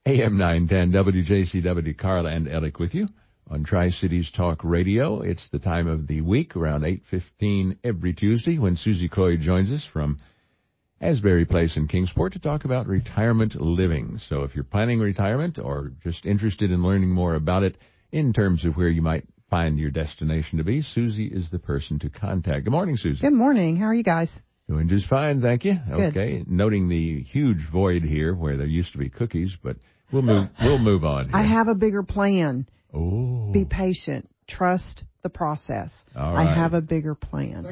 AM 910 WJCW, Carla and Alec with you on Tri-Cities Talk Radio. It's the time of the week around 8:15 every Tuesday when Susie Croy joins us from Asbury Place in Kingsport to talk about retirement living. So if you're planning retirement or just interested in learning more about it in terms of where you might find your destination to be, Susie is the person to contact. Good morning, Susie. Good morning. How are you guys? Doing just fine, thank you. Good. Okay, noting the huge void here where there used to be cookies, but we'll move on here. I have a bigger plan. Oh. Be patient. Trust the process. All right. I have a bigger plan.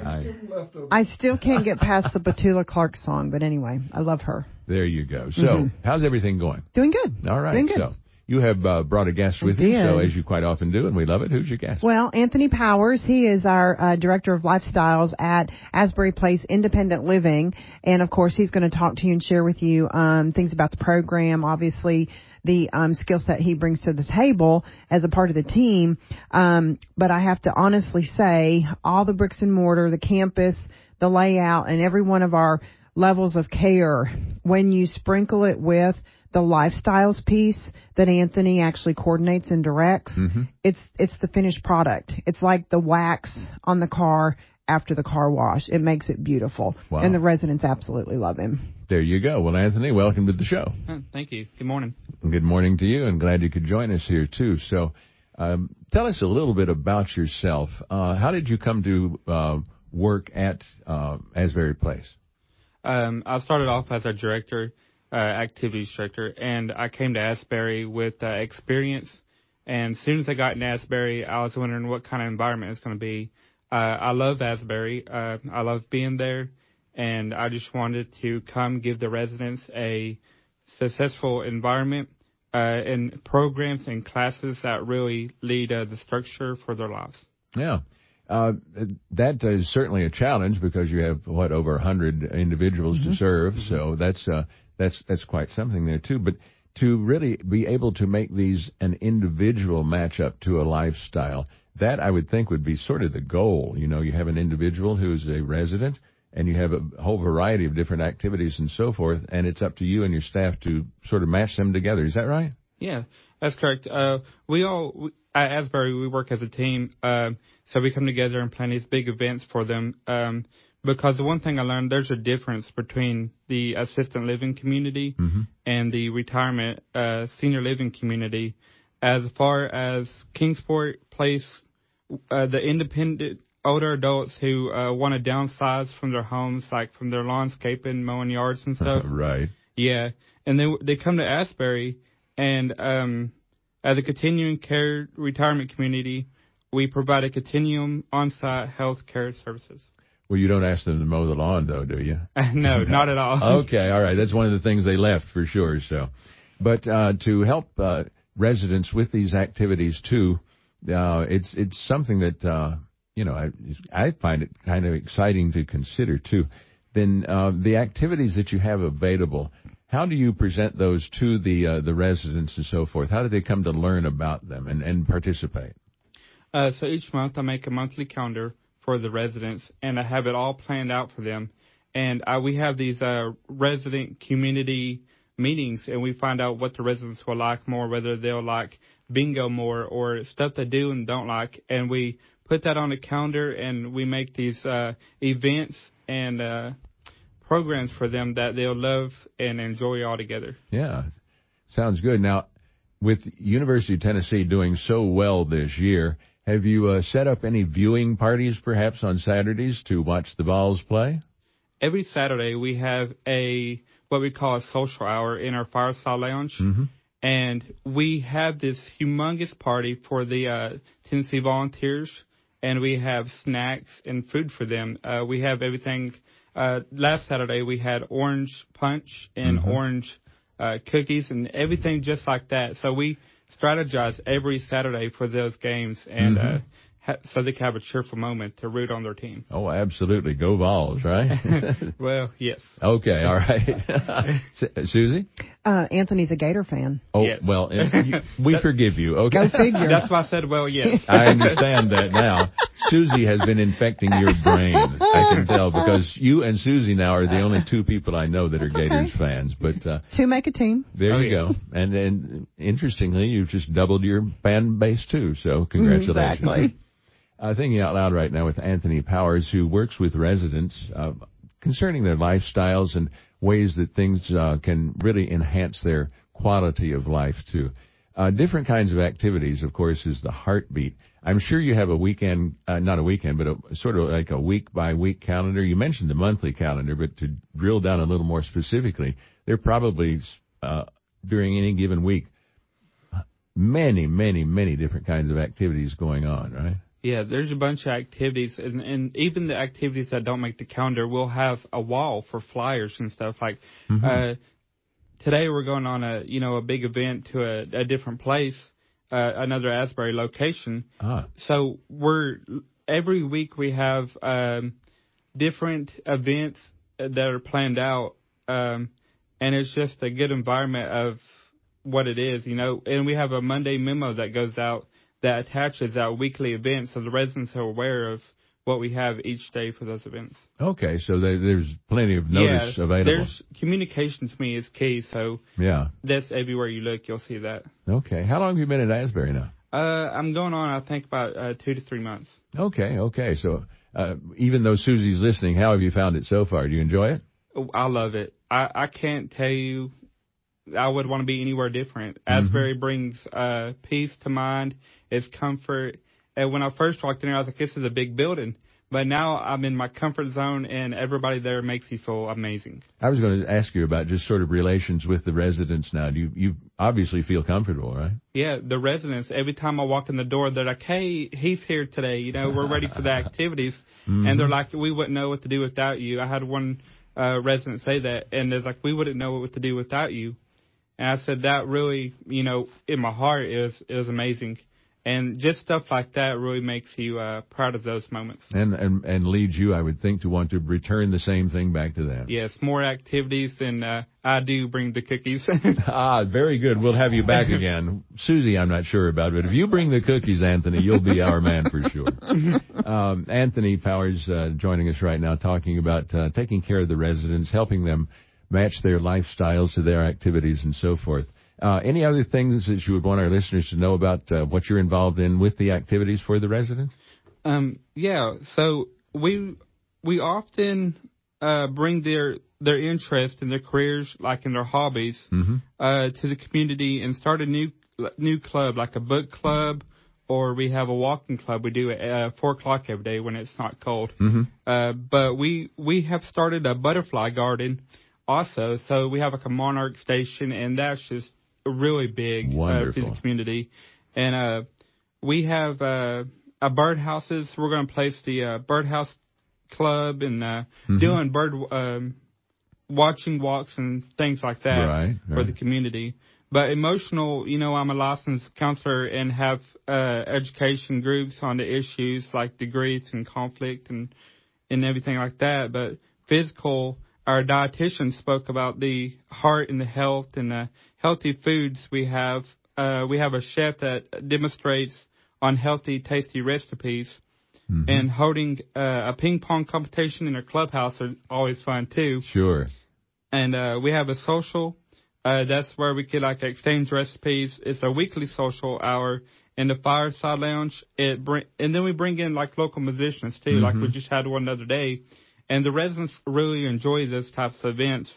I still can't get past the Petula Clark song, but anyway, I love her. There you go. So, how's everything going? Doing good. All right. Doing good. So, you have brought a guest with you, so as you quite often do, and we love it. Who's your guest? Well, Anthony Powers. He is our Director of Lifestyles at Asbury Place Independent Living. And, of course, he's going to talk to you and share with you things about the program, obviously the skill set he brings to the table as a part of the team. But I have to honestly say, all the bricks and mortar, the campus, the layout, and every one of our levels of care, when you sprinkle it with the lifestyles piece that Anthony actually coordinates and directs, it's the finished product. It's like the wax on the car after the car wash. It makes it beautiful. Wow. And the residents absolutely love him. There you go. Well, Anthony, welcome to the show. Thank you. Good morning. Good morning to you, and glad you could join us here, too. So tell us a little bit about yourself. How did you come to work at Asbury Place? I started off as a director, activities director, and I came to Asbury with experience. And as soon as I got in Asbury, I was wondering what kind of environment it's going to be. I love Asbury. I love being there, and I just wanted to come give the residents a successful environment and programs and classes that really lead the structure for their lives. Yeah. That is certainly a challenge because you have, over 100 individuals to serve, so that's quite something there, too. But to really be able to make these an individual matchup to a lifestyle, that I would think would be sort of the goal. You know, you have an individual who's a resident, and you have a whole variety of different activities and so forth, and it's up to you and your staff to sort of match them together. Is that right? Yeah, that's correct. At Asbury, we work as a team, so we come together and plan these big events for them. Because the one thing I learned, there's a difference between the assisted living community and the retirement senior living community. As far as Kingsport Place, the independent older adults who want to downsize from their homes, like from their landscaping, mowing yards and stuff. Right. Yeah, and they come to Asbury, and as a continuing care retirement community, we provide a continuum on-site health care services. Well, you don't ask them to mow the lawn, though, do you? No, not at all. Okay, all right. That's one of the things they left for sure. So, but to help residents with these activities too, it's something that I find it kind of exciting to consider too. Then the activities that you have available, how do you present those to the residents and so forth? How do they come to learn about them and participate? So each month I make a monthly calendar for the residents, and I have it all planned out for them. And we have these resident community meetings, and we find out what the residents will like more, whether they'll like bingo more or stuff they do and don't like. And we put that on a calendar, and we make these events and programs for them that they'll love and enjoy all together. Yeah, sounds good. Now, with University of Tennessee doing so well this year, have you set up any viewing parties perhaps on Saturdays to watch the Vols play? Every Saturday we have what we call a social hour in our Fireside Lounge. And we have this humongous party for the Tennessee Volunteers, and we have snacks and food for them. We have everything. Last Saturday we had orange punch and orange cookies and everything just like that. So we strategize every Saturday for those games, and so they can have a cheerful moment to root on their team. Oh, absolutely. Go Vols, right? Well, yes. Okay, all right. Susie? Anthony's a Gator fan. Oh, yes. Well, we forgive you. Okay. Go figure. That's why I said, well, yes. I understand that now. Susie has been infecting your brain. I can tell, because you and Susie now are the only two people I know that are Gators fans. But two make a team. There you go. And interestingly, you've just doubled your fan base too. So congratulations. Exactly. Thinking out loud right now with Anthony Powers, who works with residents concerning their lifestyles and ways that things can really enhance their quality of life too. Different kinds of activities, of course, is the Heartbeat. I'm sure you have a weekend, not a weekend, but sort of like a week-by-week calendar. You mentioned the monthly calendar, but to drill down a little more specifically, there are probably, during any given week, many different kinds of activities going on, right? Yeah, there's a bunch of activities, and even the activities that don't make the calendar, we'll have a wall for flyers and stuff. Like, today we're going on a big event to a different place, another Asbury location. So every week we have different events that are planned out, and it's just a good environment of what it is, and we have a Monday memo that goes out that attaches our weekly events, so the residents are aware of what we have each day for those events. Okay, so there's plenty of notice available. Communication to me is key, so that's everywhere you look, you'll see that. Okay. How long have you been at Asbury now? I'm going on, I think, about 2 to 3 months. Okay. So even though Susie's listening, how have you found it so far? Do you enjoy it? Oh, I love it. I can't tell you I would want to be anywhere different. Asbury brings peace to mind. It's comfort. And when I first walked in there, I was like, this is a big building. But now I'm in my comfort zone, and everybody there makes you feel amazing. I was going to ask you about just sort of relations with the residents now. You obviously feel comfortable, right? Yeah, the residents, every time I walk in the door, they're like, hey, he's here today. We're ready for the activities. And they're like, we wouldn't know what to do without you. I had one resident say that, and they're like, we wouldn't know what to do without you. And I said that really, in my heart, it was amazing. And just stuff like that really makes you proud of those moments. And leads you, I would think, to want to return the same thing back to them. Yes, more activities, and I do bring the cookies. Very good. We'll have you back again. Susie, I'm not sure about, but if you bring the cookies, Anthony, you'll be our man for sure. Anthony Powers joining us right now, talking about taking care of the residents, helping them match their lifestyles to their activities and so forth. Any other things that you would want our listeners to know about what you're involved in with the activities for the residents? So we often bring their interest in their careers, like in their hobbies, to the community and start a new club, like a book club, or we have a walking club. We do it at 4 o'clock every day when it's not cold. But we have started a butterfly garden also, so we have like a monarch station, and that's just really big for the community. And we have birdhouses. We're going to place the birdhouse club and doing bird watching walks and things like that for the community. But emotional, I'm a licensed counselor and have education groups on the issues like the grief and conflict and everything like that. But physical, our dietitian spoke about the heart and the health and the healthy foods we have. We have a chef that demonstrates on healthy, tasty recipes. And holding a ping pong competition in our clubhouse are always fun too. Sure. And we have a social. That's where we could exchange recipes. It's a weekly social hour in the Fireside Lounge. And then we bring in local musicians too. Like we just had one the other day. And the residents really enjoy those types of events.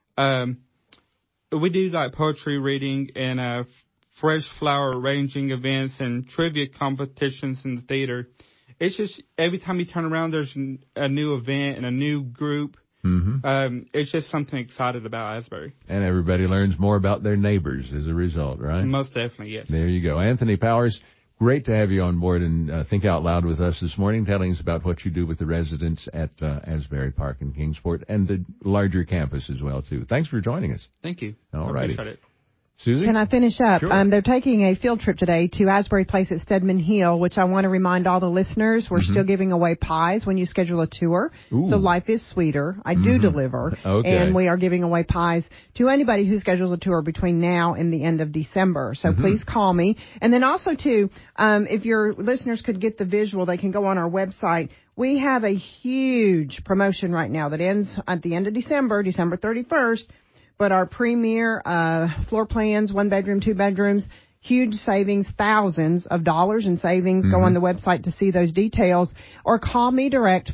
We do poetry reading and fresh flower arranging events and trivia competitions in the theater. It's just every time you turn around, there's a new event and a new group. It's just something excited about Asbury. And everybody learns more about their neighbors as a result, right? Most definitely, yes. There you go. Anthony Powers, great to have you on board and think out loud with us this morning, telling us about what you do with the residents at Asbury Park in Kingsport and the larger campus as well, too. Thanks for joining us. Thank you. All righty. Appreciate it. Susie? Can I finish up? Sure. They're taking a field trip today to Asbury Place at Stedman Hill, which I want to remind all the listeners, we're still giving away pies when you schedule a tour. Ooh. So life is sweeter. I do deliver. Okay. And we are giving away pies to anybody who schedules a tour between now and the end of December. So please call me. And then also, too, if your listeners could get the visual, they can go on our website. We have a huge promotion right now that ends at the end of December, December 31st. But our premier floor plans, 1 bedroom, 2 bedrooms, huge savings, thousands of dollars in savings. Go on the website to see those details or call me direct,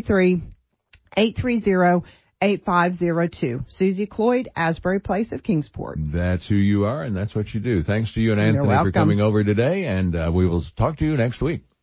423-830-8502. Susie Cloyd, Asbury Place of Kingsport. That's who you are, and that's what you do. Thanks to you and Anthony for coming over today, and we will talk to you next week.